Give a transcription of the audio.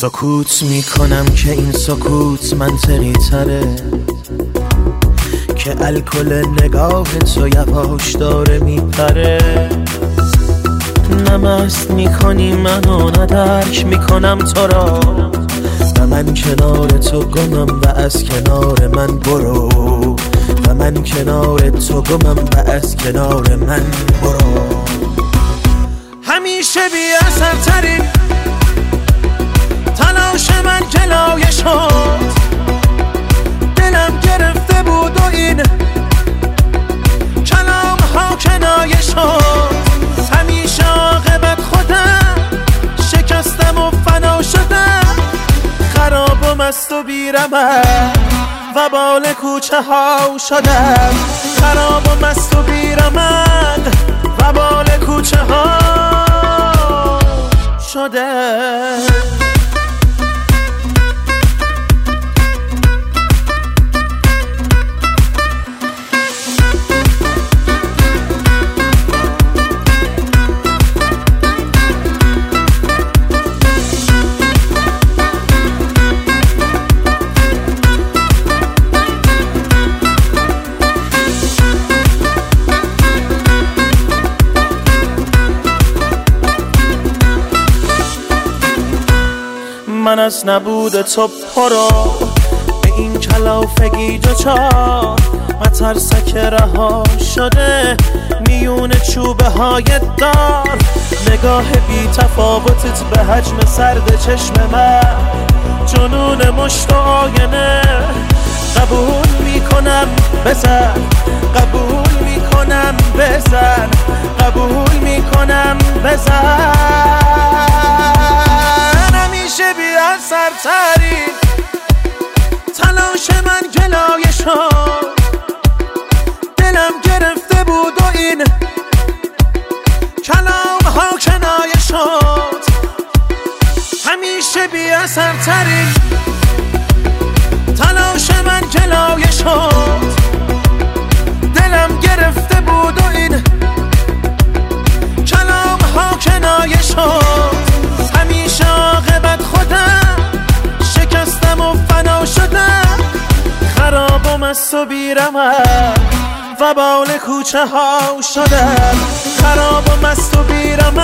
سکوت میکنم که این سکوت منطقی تره، که الکل نگاه تو یواش داره میپره. نه مست میکنی منو، نه درک میکنم تو را، و من کنار تو گمم و از کنار من برو، و من کنار تو گمم و از کنار من برو. همیشه بی اثرترین تلاش من گلایه شد، دلم گرفته بود و این کلام ها کنایه شد. همیشه عاقبت خودم شکستم و فنا شدم، خراب و مست و بیرمد و بال کوچه ها شدم، خراب و مست و بیرمد و بال کوچه ها شدم. من از نبود تو پرو به این کلافگی دوچار، مترسک رها شده میون چوبه های دار. نگاه بی تفاوتت به حجم سرد چشم من، جنون مشت و آینه. قبول میکنم بزن، قبول میکنم بزن، قبول میکنم بزن. همیشه بی اثرترین تلاش من گلایه شد، دلم گرفته بود و این کلام ها کنایه شد. همیشه بی اثرترین تلاش من گلایه شد، دلم گرفته بود و این کلام ها کنایه شد. همیشه عاقبت خودم شکستم و فنا شدم، خراب و مست و بیرمد و بال کوچه ها شدم، خراب و مست و بیرمد